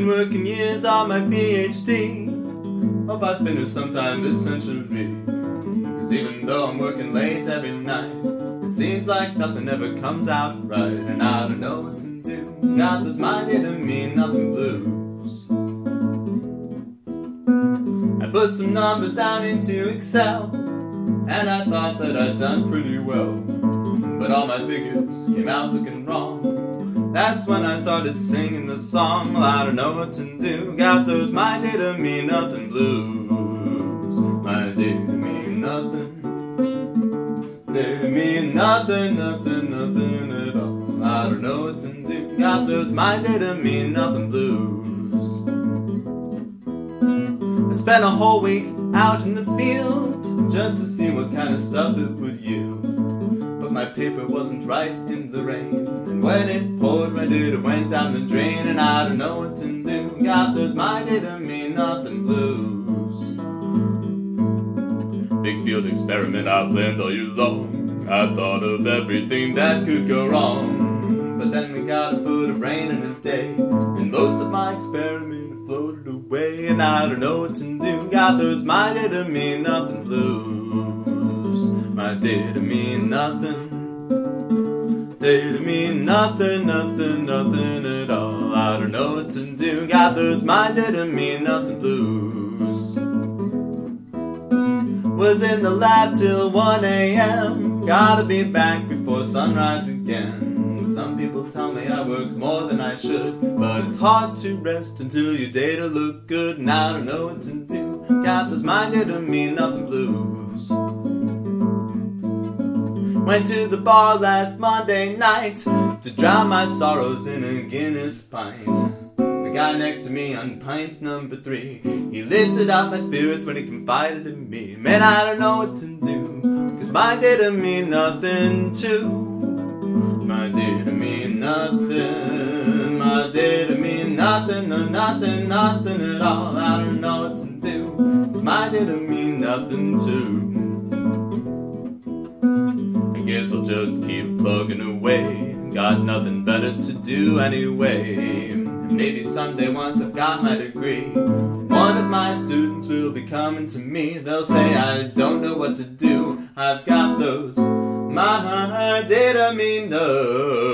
working years on my PhD. Hope I finish sometime this century. Cause even though I'm working late every night, it seems like nothing ever comes out right. And I don't know what to do. Got those minded and mean nothing blues. I put some numbers down into Excel, and I thought that I'd done pretty well. But all my figures came out looking wrong. That's when I started singing the song. Well, I don't know what to do. Got those my data mean nothing blues. My data mean nothing. They mean nothing, nothing, nothing at all. I don't know what to do. Got those my data mean nothing blues. I spent a whole week out in the field just to see what kind of stuff it would yield. But my paper wasn't right in the rain, and when it poured my data went down the drain. And I don't know what to do. Got those my data mean nothing blues. Big field experiment I planned all year long. I thought of everything that could go wrong. But then we got a foot of rain in a day, and most of my experiment floated away. And I don't know what to do. Got those my data mean nothing blues. My data mean nothing. Data mean nothing, nothing, nothing at all. I don't know what to do. Got those my data mean nothing blues. Was in the lab till 1 a.m. Gotta be back before sunrise again. Some people tell me I work more than I should, but it's hard to rest until your data look good. And I don't know what to do. Got those my data mean nothing blues. Went to the bar last Monday night to drown my sorrows in a Guinness pint. The guy next to me on pint number 3, he lifted up my spirits when he confided in me. Man, I don't know what to do, cause my data mean nothing too. My data mean nothing. My data mean nothing, no nothing, nothing at all. I don't know what to do, cause my data mean nothing too. I guess I'll just keep plugging away. Got nothing better to do anyway. Maybe someday once I've got my degree, one of my students will be coming to me. They'll say I don't know what to do. I've got those my data mean no.